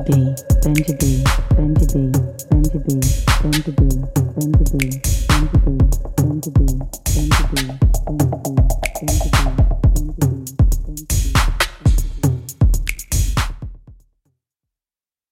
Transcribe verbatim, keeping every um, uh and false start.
be, then to be, then to be, then to be, then to be, then to be, then to be, then to be, then to be, then to be.